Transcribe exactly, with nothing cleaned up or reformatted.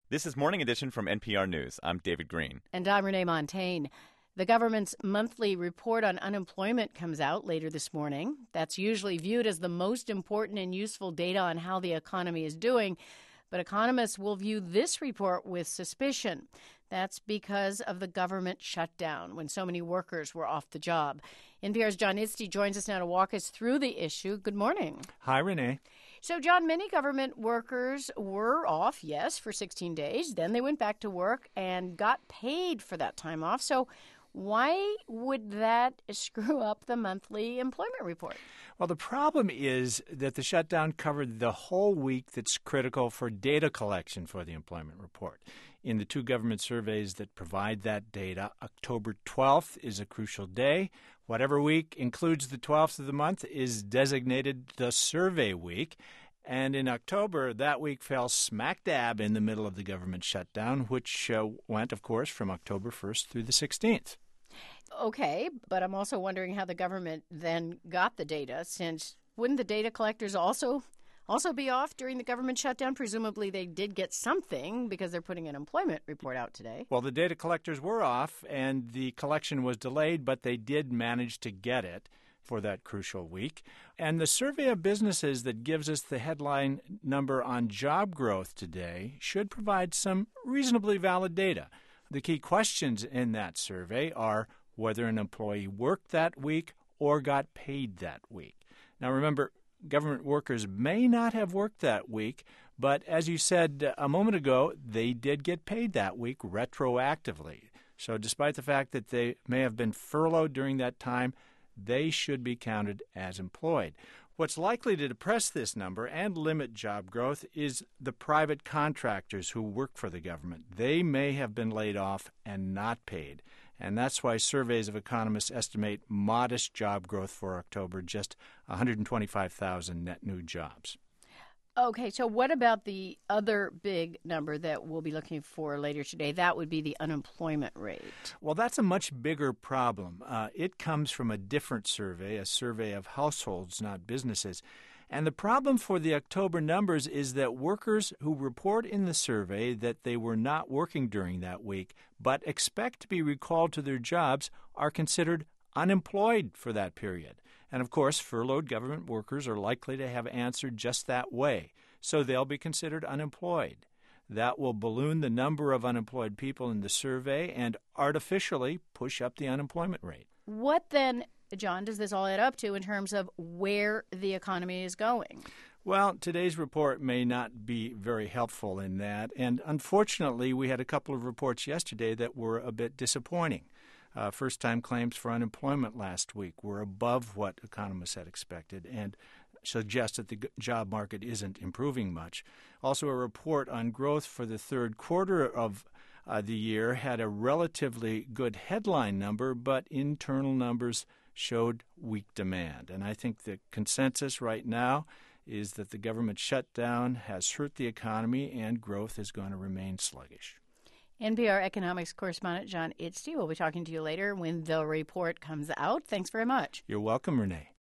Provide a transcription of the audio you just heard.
This is Morning Edition from N P R News. I'm David Green. And I'm Renee Montagne. The government's monthly report on unemployment comes out later this morning. That's usually viewed as the most important and useful data on how the economy is doing. But economists will view this report with suspicion. That's because of the government shutdown, when so many workers were off the job. N P R's John Idsey joins us now to walk us through the issue. Good morning. Hi, Renee. So, John, many government workers were off, yes, for sixteen days. Then they went back to work and got paid for that time off. So why would that screw up the monthly employment report? Well, the problem is that the shutdown covered the whole week that's critical for data collection for the employment report. In the two government surveys that provide that data, October twelfth is a crucial day. Whatever week includes the twelfth of the month is designated the survey week. And in October, that week fell smack dab in the middle of the government shutdown, which uh, went, of course, from October first through the sixteenth. Okay, but I'm also wondering how the government then got the data, since wouldn't the data collectors also also be off during the government shutdown? Presumably they did get something because they're putting an employment report out today. Well, the data collectors were off and the collection was delayed, but they did manage to get it for that crucial week. And the survey of businesses that gives us the headline number on job growth today should provide some reasonably valid data. The key questions in that survey are whether an employee worked that week or got paid that week. Now, remember, government workers may not have worked that week, but as you said a moment ago, they did get paid that week retroactively. So despite the fact that they may have been furloughed during that time, they should be counted as employed. What's likely to depress this number and limit job growth is the private contractors who work for the government. They may have been laid off and not paid. And that's why surveys of economists estimate modest job growth for October, just one hundred twenty-five thousand net new jobs. Okay, so what about the other big number that we'll be looking for later today? That would be the unemployment rate. Well, that's a much bigger problem. Uh, it comes from a different survey, a survey of households, not businesses. And the problem for the October numbers is that workers who report in the survey that they were not working during that week but expect to be recalled to their jobs are considered unemployed for that period. And, of course, furloughed government workers are likely to have answered just that way, so they'll be considered unemployed. That will balloon the number of unemployed people in the survey and artificially push up the unemployment rate. What then, John, does this all add up to in terms of where the economy is going? Well, today's report may not be very helpful in that, and unfortunately, we had a couple of reports yesterday that were a bit disappointing. Uh, first-time claims for unemployment last week were above what economists had expected and suggest that the job market isn't improving much. Also, a report on growth for the third quarter of uh, the year had a relatively good headline number, but internal numbers showed weak demand. And I think the consensus right now is that the government shutdown has hurt the economy and growth is going to remain sluggish. N P R economics correspondent John Idsey will be talking to you later when the report comes out. Thanks very much. You're welcome, Renee.